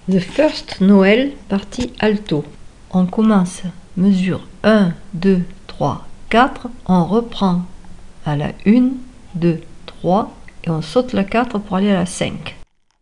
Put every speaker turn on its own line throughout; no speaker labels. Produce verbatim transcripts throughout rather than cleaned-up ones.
The First Noel, partie alto. On commence mesure un, deux, trois, quatre, on reprend à la un, deux, trois et on saute la quatre pour aller à la cinq.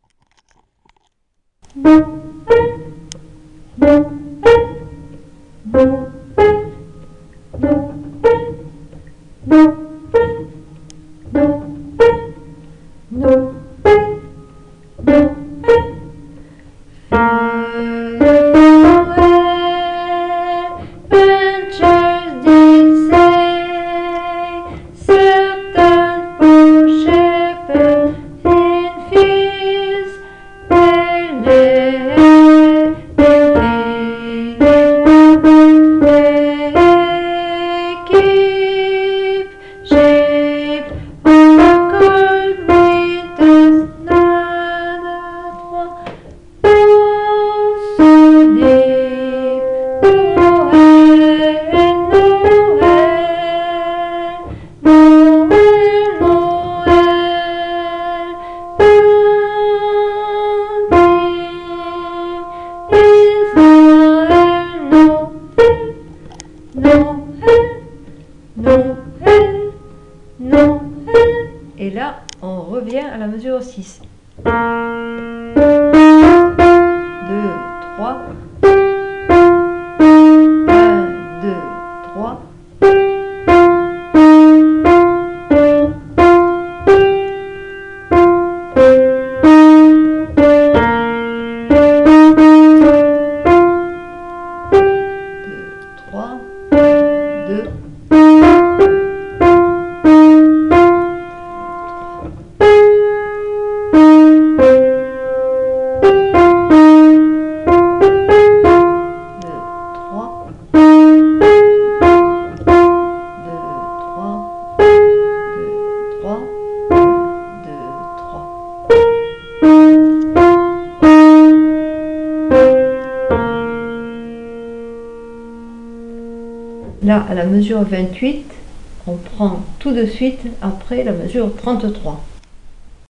Et là, on revient à la mesure six. deux, trois. un, deux, trois. deux, trois. deux. Là, à la mesure vingt-huit, on prend tout de suite après la mesure trente-trois.